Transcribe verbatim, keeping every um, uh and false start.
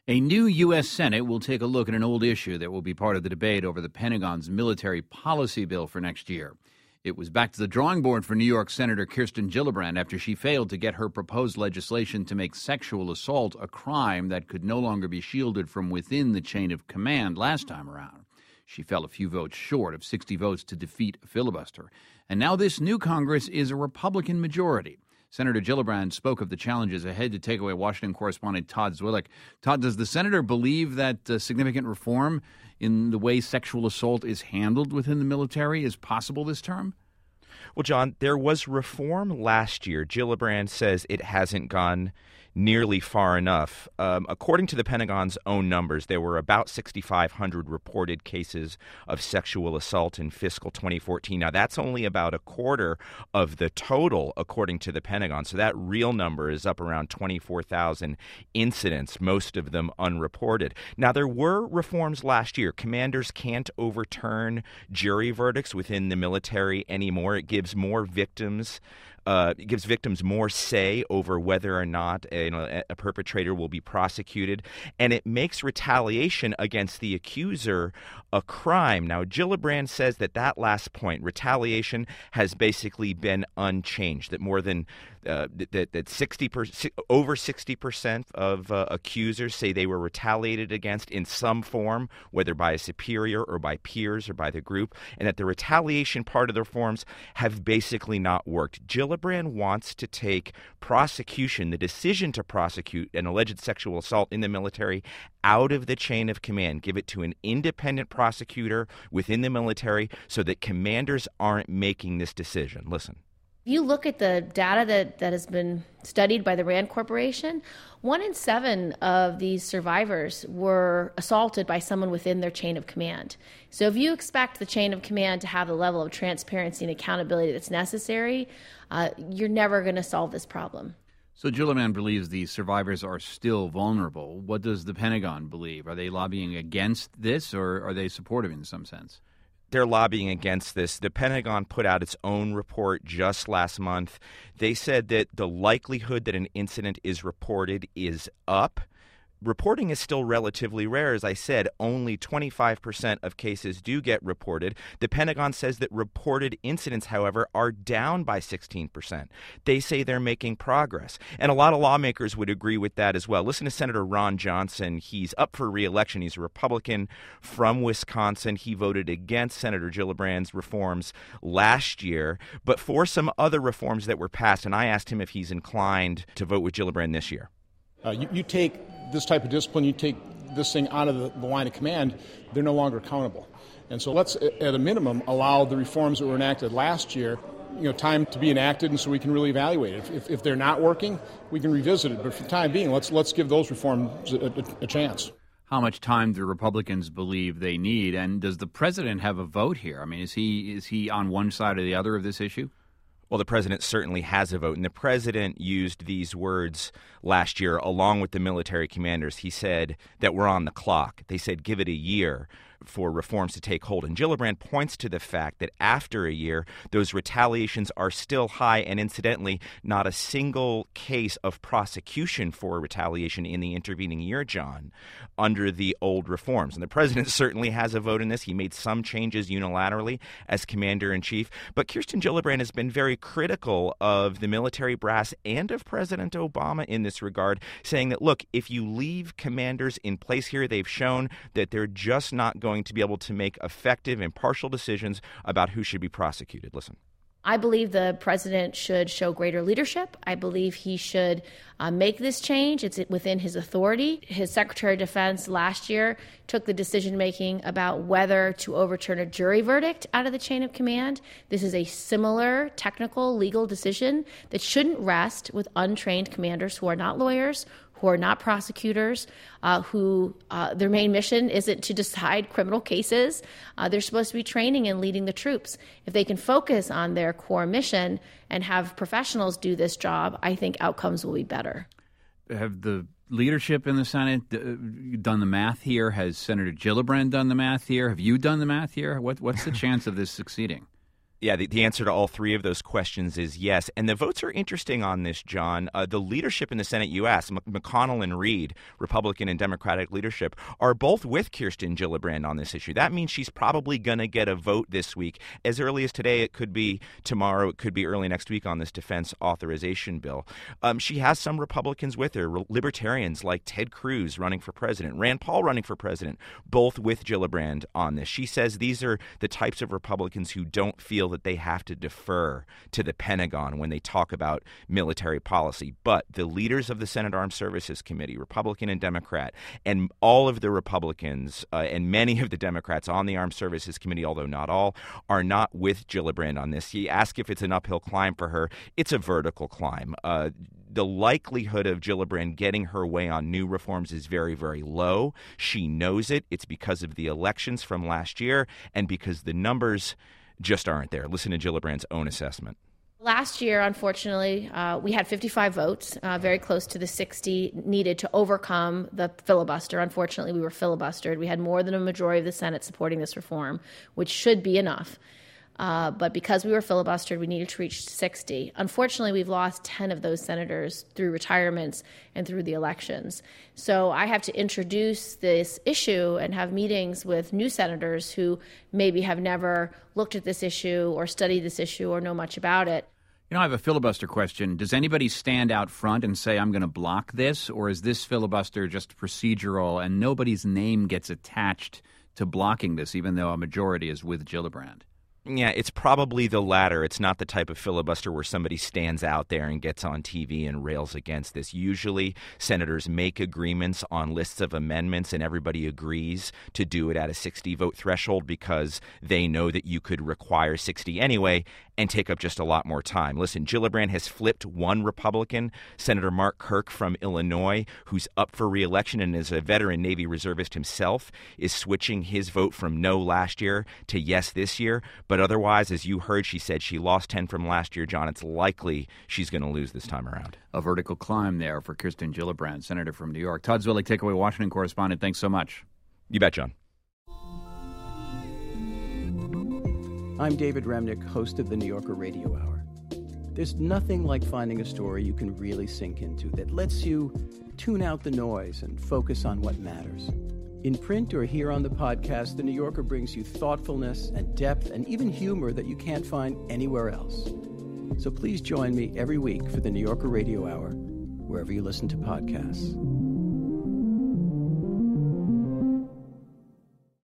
A new U S. Senate will take a look at an old issue that will be part of the debate over the Pentagon's military policy bill for next year. It was back to the drawing board for New York Senator Kirsten Gillibrand after she failed to get her proposed legislation to make sexual assault a crime that could no longer be shielded from within the chain of command last time around. She fell a few votes short of sixty votes to defeat a filibuster. And now this new Congress is a Republican majority. Senator Gillibrand spoke of the challenges ahead to take away Washington correspondent Todd Zwillich. Todd, does the senator believe that uh, significant reform in the way sexual assault is handled within the military is possible this term? Well, John, there was reform last year. Gillibrand says it hasn't gone nearly far enough. Um, according to the Pentagon's own numbers, there were about six thousand five hundred reported cases of sexual assault in fiscal twenty fourteen. Now, that's only about a quarter of the total, according to the Pentagon. So that real number is up around twenty-four thousand incidents, most of them unreported. Now, there were reforms last year. Commanders can't overturn jury verdicts within the military anymore. It gives more victims Uh, it gives victims more say over whether or not a, you know, a perpetrator will be prosecuted, and it makes retaliation against the accuser a crime. Now, Gillibrand says that that last point, retaliation, has basically been unchanged, that more than uh, that, that sixty percent, over sixty percent of uh, accusers say they were retaliated against in some form, whether by a superior or by peers or by the group, and that the retaliation part of the reforms have basically not worked. Gillibrand wants to take prosecution, the decision to prosecute an alleged sexual assault in the military, out of the chain of command, give it to an independent prosecutor within the military so that commanders aren't making this decision. Listen. If you look at the data that, that has been studied by the RAND Corporation, one in seven of these survivors were assaulted by someone within their chain of command. So if you expect the chain of command to have the level of transparency and accountability that's necessary, uh, you're never going to solve this problem. So Gillibrand believes the survivors are still vulnerable. What does the Pentagon believe? Are they lobbying against this, or are they supportive in some sense? They're lobbying against this. The Pentagon put out its own report just last month. They said that the likelihood that an incident is reported is up. Reporting is still relatively rare. As I said, only twenty-five percent of cases do get reported. The Pentagon says that reported incidents, however, are down by sixteen percent. They say they're making progress. And a lot of lawmakers would agree with that as well. Listen to Senator Ron Johnson. He's up for re-election. He's a Republican from Wisconsin. He voted against Senator Gillibrand's reforms last year, but for some other reforms that were passed. And I asked him if he's inclined to vote with Gillibrand this year. Uh, you, you take this type of discipline, you take this thing out of the, the line of command, they're no longer accountable. And so let's, at a minimum, allow the reforms that were enacted last year, you know, time to be enacted, and so we can really evaluate it. If, if, if they're not working, we can revisit it. But for the time being, let's let's give those reforms a, a, a chance. How much time do Republicans believe they need? And does the president have a vote here? I mean, is he is he on one side or the other of this issue? Well, the president certainly has a vote, and the president used these words last year along with the military commanders. He said that we're on the clock. They said give it a year for reforms to take hold. And Gillibrand points to the fact that after a year, those retaliations are still high, and incidentally, not a single case of prosecution for retaliation in the intervening year, John, under the old reforms. And the president certainly has a vote in this. He made some changes unilaterally as commander-in-chief. But Kirsten Gillibrand has been very critical of the military brass and of President Obama in this regard, saying that, look, if you leave commanders in place here, they've shown that they're just not going to be able to make effective, impartial decisions about who should be prosecuted. Listen. I believe the president should show greater leadership. I believe he should uh, make this change. It's within his authority. His Secretary of Defense last year took the decision-making about whether to overturn a jury verdict out of the chain of command. This is a similar technical legal decision that shouldn't rest with untrained commanders who are not lawyers, who are not prosecutors, uh, who uh, their main mission isn't to decide criminal cases. Uh, they're supposed to be training and leading the troops. If they can focus on their core mission and have professionals do this job, I think outcomes will be better. Have the leadership in the Senate done the math here? Has Senator Gillibrand done the math here? Have you done the math here? What, what's the chance of this succeeding? Yeah, the, the answer to all three of those questions is yes. And the votes are interesting on this, John. Uh, the leadership in the Senate U S, M- McConnell and Reid, Republican and Democratic leadership, are both with Kirsten Gillibrand on this issue. That means she's probably going to get a vote this week. As early as today, it could be tomorrow, it could be early next week on this defense authorization bill. Um, she has some Republicans with her, libertarians like Ted Cruz running for president, Rand Paul running for president, both with Gillibrand on this. She says these are the types of Republicans who don't feel that they have to defer to the Pentagon when they talk about military policy. But the leaders of the Senate Armed Services Committee, Republican and Democrat, and all of the Republicans uh, and many of the Democrats on the Armed Services Committee, although not all, are not with Gillibrand on this. You ask if it's an uphill climb for her. It's a vertical climb. Uh, the likelihood of Gillibrand getting her way on new reforms is very, very low. She knows it. It's because of the elections from last year and because the numbers just aren't there. Listen to Gillibrand's own assessment. Last year, unfortunately, uh, we had fifty-five votes, uh, very close to the sixty needed to overcome the filibuster. Unfortunately, we were filibustered. We had more than a majority of the Senate supporting this reform, which should be enough. Uh, but because we were filibustered, we needed to reach sixty. Unfortunately, we've lost ten of those senators through retirements and through the elections. So I have to introduce this issue and have meetings with new senators who maybe have never looked at this issue or studied this issue or know much about it. You know, I have a filibuster question. Does anybody stand out front and say, I'm going to block this? Or is this filibuster just procedural and nobody's name gets attached to blocking this, even though a majority is with Gillibrand? Yeah, it's probably the latter. It's not the type of filibuster where somebody stands out there and gets on T V and rails against this. Usually, senators make agreements on lists of amendments, and everybody agrees to do it at a sixty-vote threshold because they know that you could require sixty anyway and take up just a lot more time. Listen, Gillibrand has flipped one Republican, Senator Mark Kirk from Illinois, who's up for re-election and is a veteran Navy reservist himself, is switching his vote from no last year to yes this year. But otherwise, as you heard, she said she lost ten from last year. John, it's likely she's going to lose this time around. A vertical climb there for Kirsten Gillibrand, senator from New York. Todd Zwillig, Takeaway Washington correspondent, thanks so much. You bet, John. I'm David Remnick, host of the New Yorker Radio Hour. There's nothing like finding a story you can really sink into that lets you tune out the noise and focus on what matters. In print or here on the podcast, The New Yorker brings you thoughtfulness and depth and even humor that you can't find anywhere else. So please join me every week for The New Yorker Radio Hour, wherever you listen to podcasts.